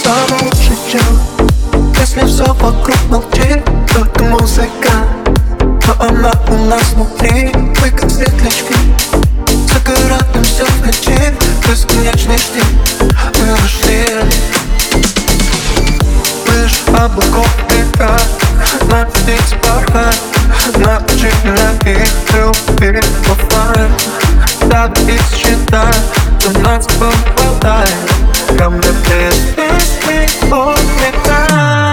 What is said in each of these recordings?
самый лучший чем. Если все вокруг молчит, только музыка, но она у нас внутри. Мы как светлячки, загораемся в ночи, бесконечный штиль. Мы нашли лишь облаков века, на птиц порхать, научили их любить оффлайн. Так и считай, что нас хватает. Ко мне без песни улетай.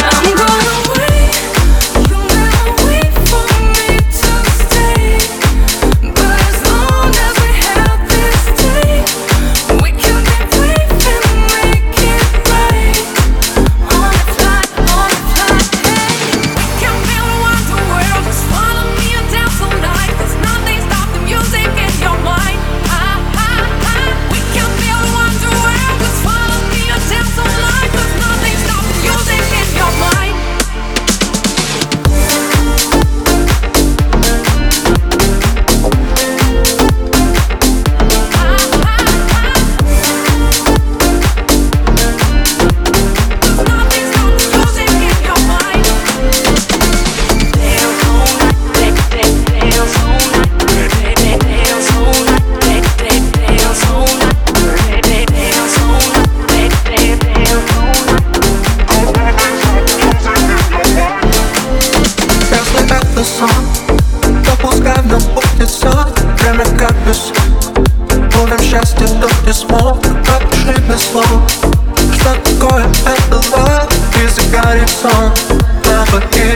То пускай нам будет сон, время как песок. Будем счастье, то ты смог, опиши без слов. Что такое это love, и загорит сон на воде.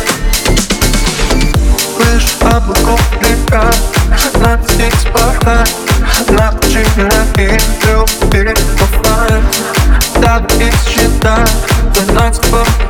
Лишь облаков река, на птиц порхать, научили их любить оффлайн. Так и считай, что нас хватает.